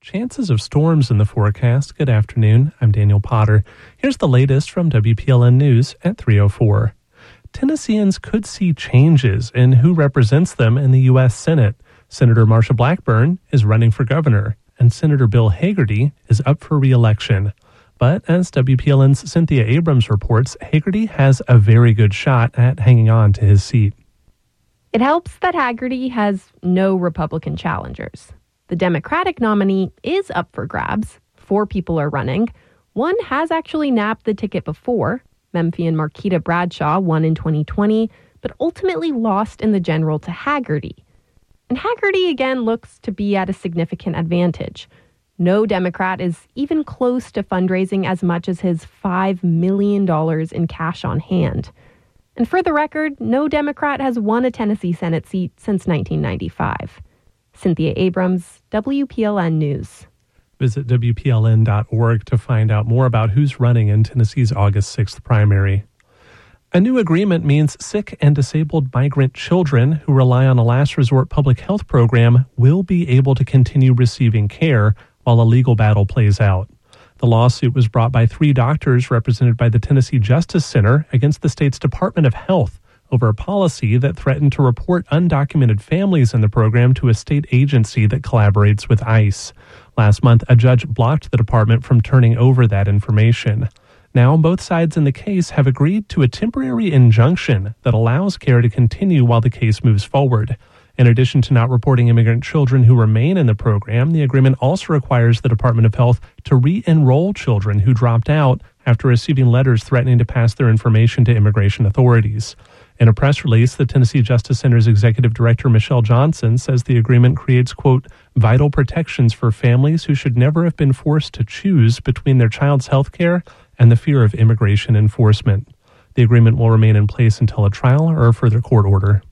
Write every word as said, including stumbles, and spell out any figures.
chances of storms in the forecast. Good afternoon. I'm Daniel Potter. Here's the latest from W P L N News at three oh four. Tennesseans could see changes in who represents them in the U S Senate. Senator Marsha Blackburn is running for governor, and Senator Bill Hagerty is up for re-election. But as W P L N's Cynthia Abrams reports, Hagerty has a very good shot at hanging on to his seat. It helps that Hagerty has no Republican challengers. The Democratic nominee is up for grabs. Four people are running. One has actually nabbed the ticket before. Memphian Marquita Bradshaw won in twenty twenty, but ultimately lost in the general to Hagerty. And Hagerty again looks to be at a significant advantage. No Democrat is even close to fundraising as much as his five million dollars in cash on hand. And for the record, no Democrat has won a Tennessee Senate seat since nineteen ninety-five. Cynthia Abrams, W P L N News. Visit W P L N dot org to find out more about who's running in Tennessee's August sixth primary. A new agreement means sick and disabled migrant children who rely on a last resort public health program will be able to continue receiving care while a legal battle plays out. The lawsuit was brought by three doctors represented by the Tennessee Justice Center against the state's Department of Health over a policy that threatened to report undocumented families in the program to a state agency that collaborates with ICE. Last month, a judge blocked the department from turning over that information. Now, both sides in the case have agreed to a temporary injunction that allows care to continue while the case moves forward. In addition to not reporting immigrant children who remain in the program, the agreement also requires the Department of Health to re-enroll children who dropped out after receiving letters threatening to pass their information to immigration authorities. In a press release, the Tennessee Justice Center's executive director, Michelle Johnson, says the agreement creates, quote, vital protections for families who should never have been forced to choose between their child's health care and the fear of immigration enforcement. The agreement will remain in place until a trial or a further court order.